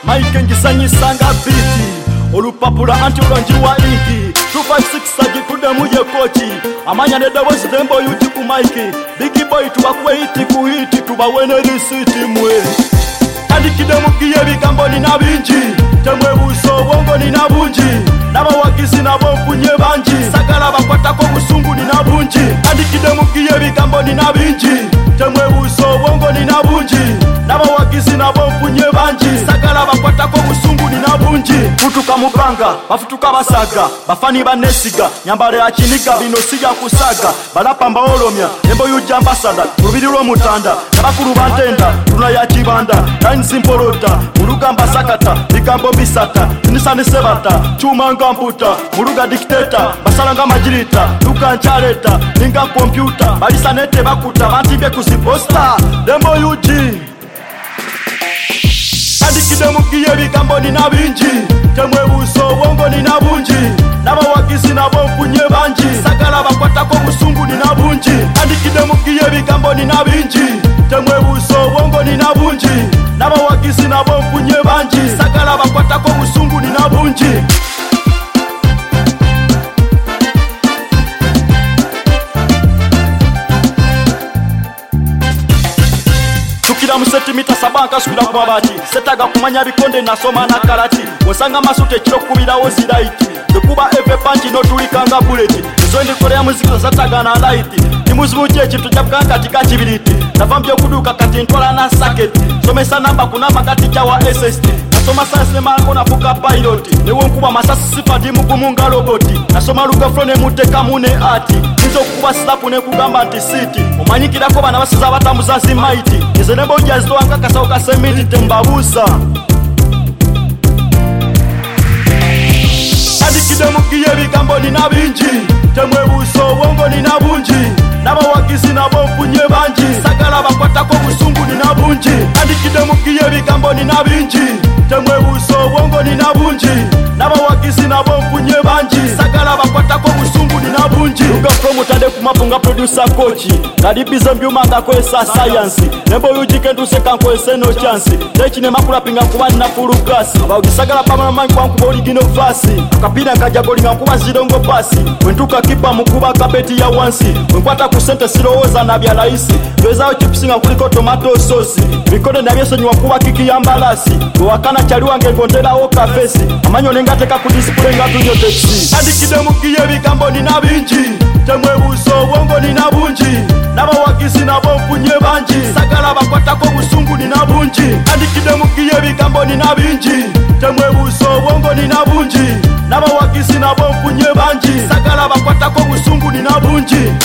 Mike ngisanyisanga biti olupapula anti olonjiwa inki 256 agikude muje kochi amanya nedawozi tembo yuti ku Mike Big Boy tubakuwe hiti ku hiti tubawene risiti mwe Andikide mukiye bigambo nina bingi temwe buso bongo nina bungi n'abawagizi nabo mpunye bangi sagala bakwatako busungu nina bungi Andikide mukiye bigambo nina bingi temwe buso bongo nina bungi n'abawagizi nabo mpunye bangi sagala bakwatako busungu nina bungi kutuka mubanga bafutuka basaga bafani banesiga nyambale ya kiniga bino sija kusaga balapamba olomya nembo yuja ambasada rubiri lwo mutanda nabakuru bantenda tuna ya kibanda line simpolota mulugamba sakata bigambo bisata nisane sebata chuma ngamputa muluga dictator basalanga majirita luka nchaleta ninga computer balisanete bakuta bantibye kuziposta dembo yuji Andikide mukiye bigambo nina bingi temwe buso bongo nina bungi n'abawagizi nabo mpunye bangi sagala bakwatako busungu nina bungi Andikide mukiye bigambo nina bingi temwe buso bongo nina bungi n'abawagizi nabo mpunye bangi sagala bakwatako busungu nina bungi Tukira museti mita sabanka sukira kumabati setaga kumanya bikonde nasoma na karati osanga masute kiro kubira oziraiti kuba eve panji no tulikanga bullet zondi korea muziki zataga na light nimuzibuje kintu cyabwa katika kibiriti navambye kuduka kati ntola na socket somesa namba kuna makati cyawa SSD nasoma science mango na fuka pilot newe nkuba masasi sifadi mugumunga roboti nasoma luga frone muteka mune ati nizo kuba slap ne kugamba anti city omanyikira ko bana basiza batamuzazi mighty izenembo ujazito ankakasa ukasemiti tembabusa Andikide mukiye bigambo nina bingi temwe buso bongo nina bungi n'abawagizi nabo mpunye bangi sagala bakwatako busungu nina bungi Andikide mukiye bigambo nina bingi temwe buso bongo nina bungi n'abawagizi nabo mpunye bangi sagala bakwatako busungu nina bungi uga promotade kumapunga producer kochi ngadibize mbyuma ngakwesa science nembo yujike nduseka nkwese no chance tekine makula pinga kubani na fulukasi baugisagala pamana mangi kwa nkuba original fasi akapina kaja golinga nkuba zirongo pasi wentuka kipa mukuba kapeti ya wansi wenkwata kusente sirowoza na bya laisi wezao chipsinga kuliko tomato sauce bikode na byeso nywa kuba kiki ya mbalasi wakana chaliwa ngengondela o kafesi amanyo nengateka ku display ngatunyo taxi Andikide mukiye bigambo nina bingi temwe buso bongo nina bungi n'abawagizi nabo mpunye bangi sagala bakwatako busungu nina bungi Andikide mukiye bigambo nina bingi temwe buso bongo nina bungi n'abawagizi nabo mpunye bangi sagala bakwatako busungu nina bungi